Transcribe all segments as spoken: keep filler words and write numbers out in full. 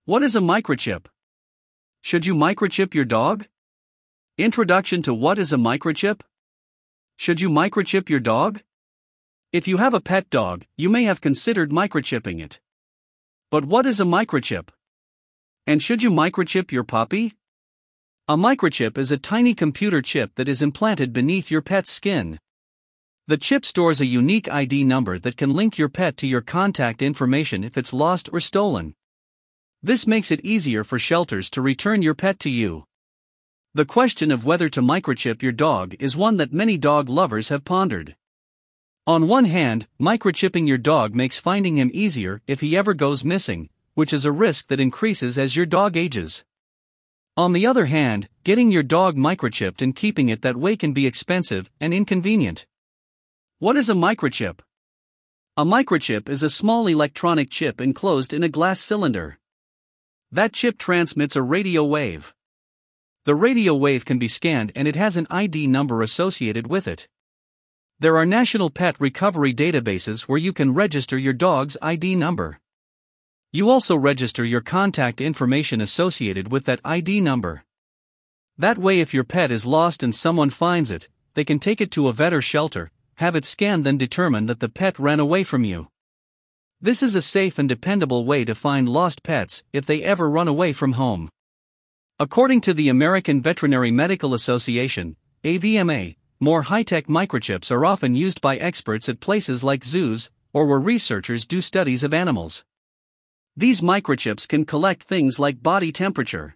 What is a microchip? Should you microchip your dog? Introduction to what is a microchip? Should you microchip your dog? If you have a pet dog, you may have considered microchipping it. But what is a microchip? And should you microchip your puppy? A microchip is a tiny computer chip that is implanted beneath your pet's skin. The chip stores a unique I D number that can link your pet to your contact information if it's lost or stolen. This makes it easier for shelters to return your pet to you. The question of whether to microchip your dog is one that many dog lovers have pondered. On one hand, microchipping your dog makes finding him easier if he ever goes missing, which is a risk that increases as your dog ages. On the other hand, getting your dog microchipped and keeping it that way can be expensive and inconvenient. What is a microchip? A microchip is a small electronic chip enclosed in a glass cylinder. That chip transmits a radio wave. The radio wave can be scanned and it has an I D number associated with it. There are national pet recovery databases where you can register your dog's I D number. You also register your contact information associated with that I D number. That way, if your pet is lost and someone finds it, they can take it to a vet or shelter, have it scanned, then determine that the pet ran away from you. This is a safe and dependable way to find lost pets if they ever run away from home. According to the American Veterinary Medical Association, A V M A, more high-tech microchips are often used by experts at places like zoos, or where researchers do studies of animals. These microchips can collect things like body temperature.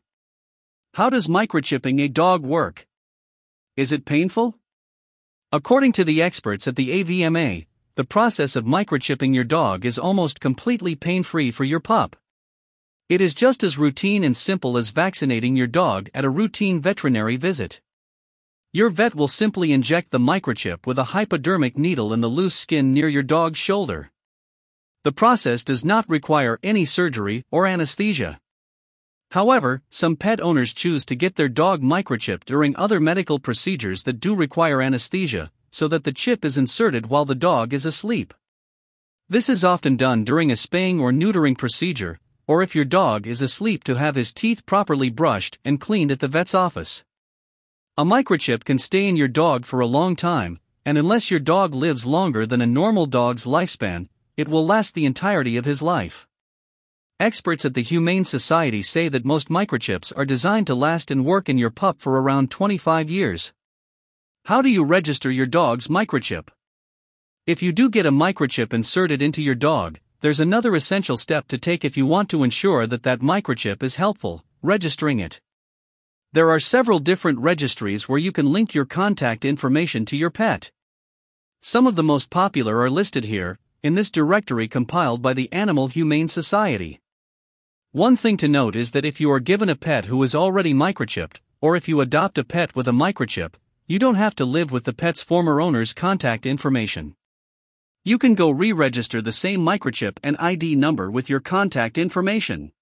How does microchipping a dog work? Is it painful? According to the experts at the A V M A, the process of microchipping your dog is almost completely pain-free for your pup. It is just as routine and simple as vaccinating your dog at a routine veterinary visit. Your vet will simply inject the microchip with a hypodermic needle in the loose skin near your dog's shoulder. The process does not require any surgery or anesthesia. However, some pet owners choose to get their dog microchipped during other medical procedures that do require anesthesia, so that the chip is inserted while the dog is asleep. This is often done during a spaying or neutering procedure, or if your dog is asleep to have his teeth properly brushed and cleaned at the vet's office. A microchip can stay in your dog for a long time, and unless your dog lives longer than a normal dog's lifespan, it will last the entirety of his life. Experts at the Humane Society say that most microchips are designed to last and work in your pup for around twenty-five years. How do you register your dog's microchip? If you do get a microchip inserted into your dog, there's another essential step to take if you want to ensure that that microchip is helpful: registering it. There are several different registries where you can link your contact information to your pet. Some of the most popular are listed here, in this directory compiled by the Animal Humane Society. One thing to note is that if you are given a pet who is already microchipped, or if you adopt a pet with a microchip, you don't have to live with the pet's former owner's contact information. You can go re-register the same microchip and I D number with your contact information.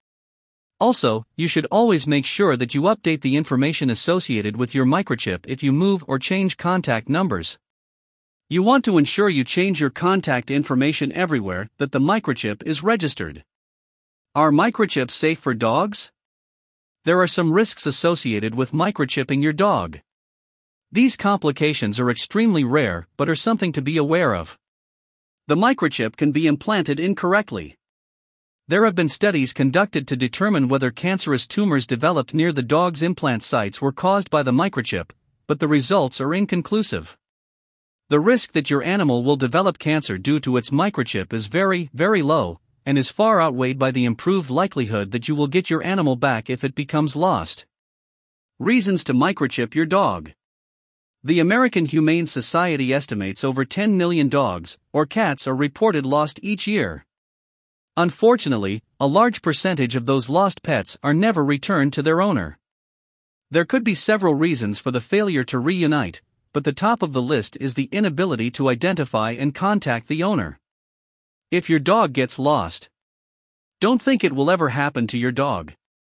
Also, you should always make sure that you update the information associated with your microchip if you move or change contact numbers. You want to ensure you change your contact information everywhere that the microchip is registered. Are microchips safe for dogs? There are some risks associated with microchipping your dog. These complications are extremely rare but are something to be aware of. The microchip can be implanted incorrectly. There have been studies conducted to determine whether cancerous tumors developed near the dog's implant sites were caused by the microchip, but the results are inconclusive. The risk that your animal will develop cancer due to its microchip is very, very low, and is far outweighed by the improved likelihood that you will get your animal back if it becomes lost. Reasons to microchip your dog. The American Humane Society estimates over ten million dogs or cats are reported lost each year. Unfortunately, a large percentage of those lost pets are never returned to their owner. There could be several reasons for the failure to reunite, but the top of the list is the inability to identify and contact the owner. If your dog gets lost, don't think it will ever happen to your dog.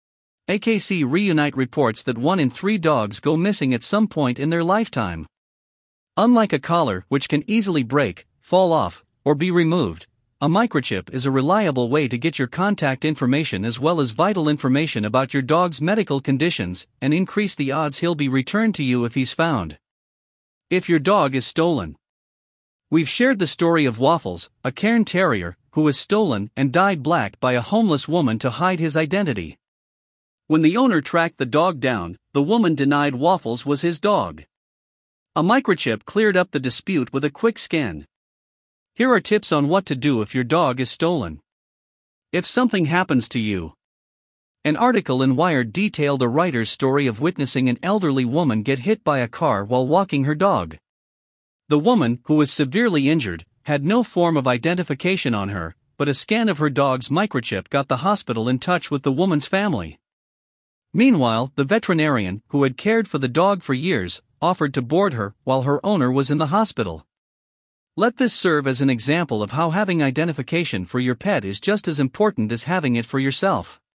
A K C Reunite reports that one in three dogs go missing at some point in their lifetime. Unlike a collar, which can easily break, fall off, or be removed, A microchip is a reliable way to get your contact information as well as vital information about your dog's medical conditions and increase the odds he'll be returned to you if he's found. If your dog is stolen. We've shared the story of Waffles, a Cairn Terrier, who was stolen and dyed black by a homeless woman to hide his identity. When the owner tracked the dog down, the woman denied Waffles was his dog. A microchip cleared up the dispute with a quick scan. Here are tips on what to do if your dog is stolen. If something happens to you. An article in Wired detailed a writer's story of witnessing an elderly woman get hit by a car while walking her dog. The woman, who was severely injured, had no form of identification on her, but a scan of her dog's microchip got the hospital in touch with the woman's family. Meanwhile, the veterinarian, who had cared for the dog for years, offered to board her while her owner was in the hospital. Let this serve as an example of how having identification for your pet is just as important as having it for yourself.